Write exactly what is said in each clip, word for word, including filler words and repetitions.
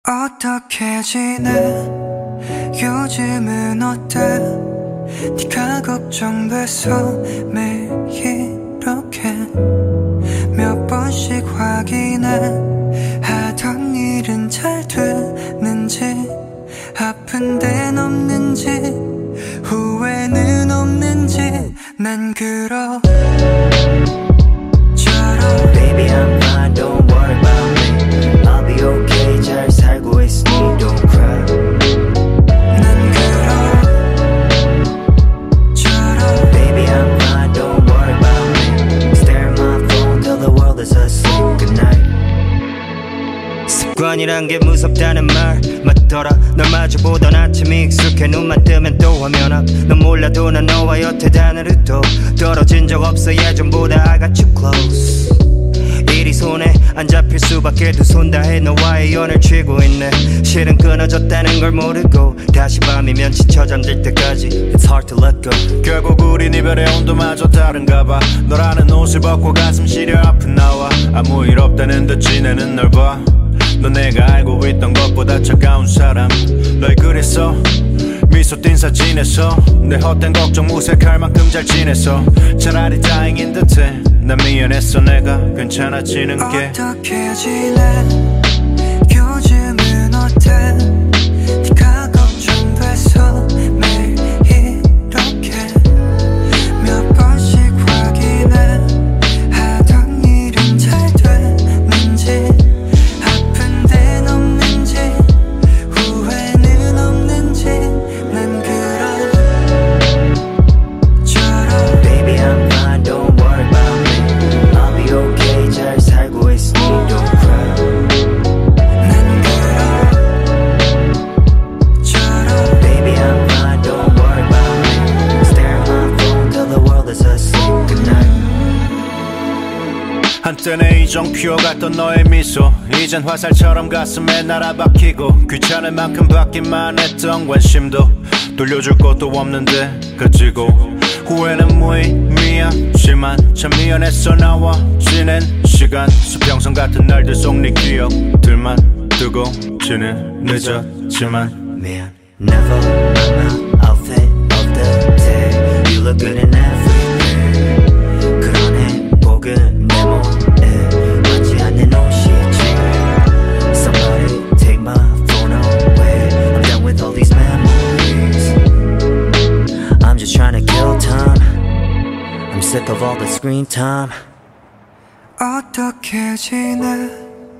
어떻게 지내? 요즘은 어때? 네가 걱정돼서 매일 이렇게 몇 번씩 확인해. 하던 일은 잘 되는지, 아픈 데는 없는지, 후회는 없는지. 난 그러 Baby I'm fine, don't worry about me. I'll be okay, 잘 살고 있으니 don't cry. 난 그러 Baby I'm fine, don't worry about me. Stare at my phone till the world is asleep. Good night. 습관이란 게 무섭다는 말 맞더라. 널 마주보던 아침이 익숙해. 눈만 뜨면 또 화면 앞. 넌 몰라도 난 너와 여태 하늘도 떨어진 적 없어. 예전보다 I got you close. 일이 손에 안 잡힐 수밖에. 두 손 다해 너와의 연을 쥐고 있네. 실은 끊어졌다는 걸 모르고 다시 밤이면 지쳐 잠들 때까지 It's hard to let go. 결국 우린 이별의 온도마저 다른가 봐. 너라는 옷을 벗고 가슴 시려 아픈 나와. 아무 일 없다는 듯 지내는 널 봐. 너 내가 알고 있던 것보다 차가운 사람. 널 그랬어 미소 띈 사진에서. 내 헛된 걱정 무색할 만큼 잘 지냈어. 차라리 다행인 듯해. 난 미안했어 내가 괜찮아지는 게. 어떻게 지내? 요즘은 어때? 네가 걱정돼서 매일 이렇게 몇 번씩 확인해. 하던 일은 잘 되는지, 아픈 데는 없는지, 후회는 없는지. 난 그런저런 Baby I'm fine, don't worry about me. I'll be okay, 잘 살고 있으니 don't cry. 난 그런저런 Baby I'm fine, don't worry about me. Stare at my phone till the world is asleep. Good night. 한때는 이정 피어갔던 너의 미소 이젠 화살처럼 가슴에 날아박히고, 귀찮을 만큼 받기만 했던 관심도 돌려줄 것도 없는데 가지고. 후회는 무의미하지만 참 미안했어 나와 지낸 시간. 수평선 같은 날들 속 네 기억들만 두고 지는 늦었지만 Man, never I'm my outfit of the day. You look good in everything. 그런 행복은 내 몸에 맞지 않는 옷이지. Somebody take my phone away. I'm done with all these memories. I'm just trying to kill time. I'm sick of all the screen time. 어떻게 지내?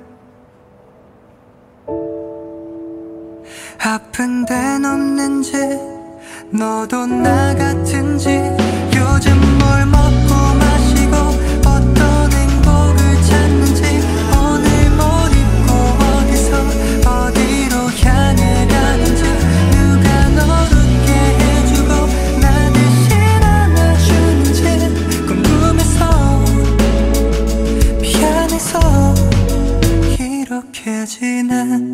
아픈 데는 없는지, 너도 나 같은지. 요즘 뭘 먹고 마시고 어떤 행복을 찾는지, 오늘 뭘 입고 어디서 어디로 향해 가는지. 누가 널 웃게 해주고 나 대신 안아주는지 궁금해서 미안해서 이렇게 지내.